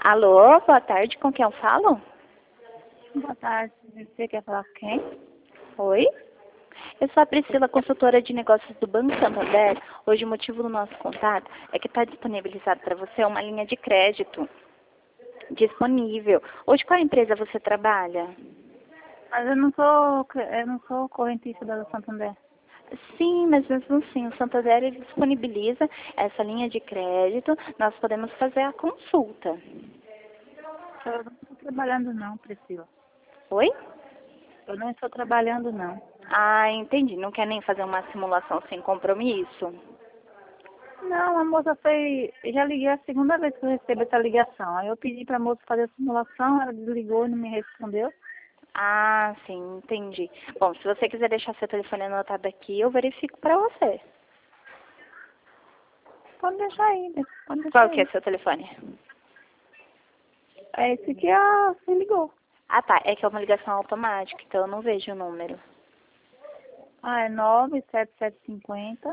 Alô, boa tarde, com quem eu falo? Boa tarde, você quer falar com quem? Oi? Eu sou a Priscila, consultora de negócios do Banco Santander. Hoje o motivo do nosso contato é que está disponibilizado para você uma linha de crédito disponível. Hoje qual empresa você trabalha? Mas eu não sou correntista da Santander. Sim, mas mesmo assim, o Santander ele disponibiliza essa linha de crédito, nós podemos fazer a consulta. Eu não estou trabalhando não, Priscila. Oi? Eu não estou trabalhando não. Ah, entendi. Não quer nem fazer uma simulação sem compromisso? Não, a moça foi... Eu já liguei a segunda vez que eu recebo essa ligação. Aí eu pedi para a moça fazer a simulação, ela desligou e não me respondeu. Ah, sim, entendi. Bom, se você quiser deixar seu telefone anotado aqui, eu verifico para você. Pode deixar aí, pode deixar Qual que é aí. seu telefone? É esse que a você ligou. Ah, tá. É que é uma ligação automática, então eu não vejo o número. Ah, é 97750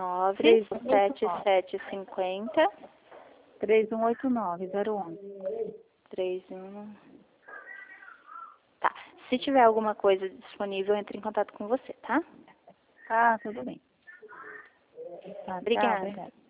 97750 3189 011. 31. Tá. Se tiver alguma coisa disponível, entre em contato com você, tá? Tá, tudo bem. Tá, tchau, Obrigada. obrigada.